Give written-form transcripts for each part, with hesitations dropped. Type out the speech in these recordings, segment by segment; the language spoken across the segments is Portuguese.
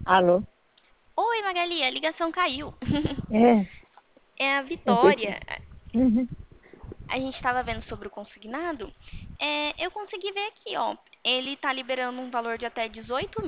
Alô? Oi, Magali, a ligação caiu. É, É a eu pensei. Vitória. Uhum. A gente estava vendo sobre o consignado. Eu consegui ver aqui, ó. Ele tá liberando um valor de até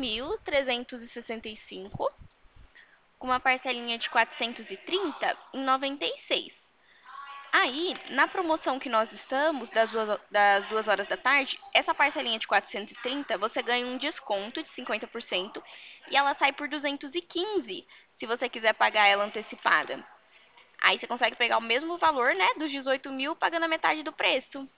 18.365, com uma parcelinha de 430 em 96. Aí, na promoção que nós estamos, das 2 horas da tarde, essa parcelinha de 430, você ganha um desconto de 50% e ela sai por 215, se você quiser pagar ela antecipada. Aí você consegue pegar o mesmo valor, né, dos 18 mil, pagando a metade do preço.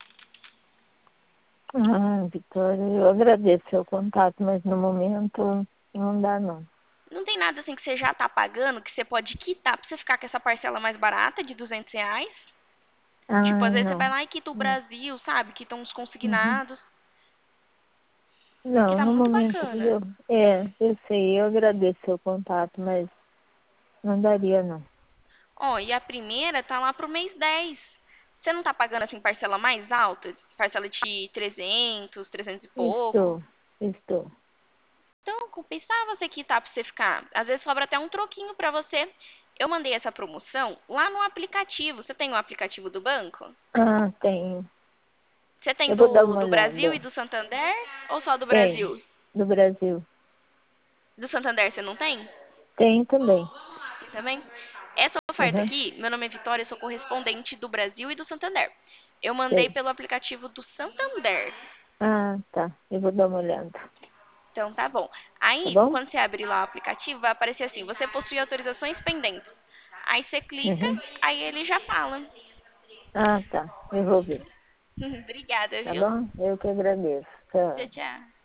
Ah, Vitória, eu agradeço seu contato, mas no momento não dá não. Não tem nada assim que você já tá pagando, que você pode quitar pra você ficar com essa parcela mais barata de R$ 200. Tipo, Ah, às vezes você vai não. lá e quita o Hum. Brasil, sabe? Quita uns Uhum. consignados, que Não, tá no muito momento bacana. eu sei, eu agradeço seu contato, mas não daria não. Ó, e a primeira tá lá pro mês 10. Você não tá pagando assim parcela mais alta? Parcela de 300, 300 e pouco? Estou, estou. Então, compensava você quitar pra você ficar. Às vezes sobra até um troquinho pra você. Eu mandei essa promoção lá no aplicativo. Você tem o aplicativo do banco? Ah, tenho. Você tem Eu vou dar uma do Brasil e olhada. do Santander? Ou só do Tenho, Brasil? do Brasil. Do Santander você não tem? Tem também. Tem também? Essa oferta Uhum. aqui, meu nome é Vitória, eu sou correspondente do Brasil e do Santander. Eu mandei Sei. pelo aplicativo do Santander. Ah, tá. Eu vou dar uma olhada. Então tá bom. Tá Aí, bom? quando você abrir lá o aplicativo, vai aparecer assim: você possui autorizações pendentes. Aí você clica, Uhum. aí ele já fala. Ah, tá. Eu vou ver. Obrigada, Tá viu? bom? Eu que agradeço. Tchau, Tchau. tchau.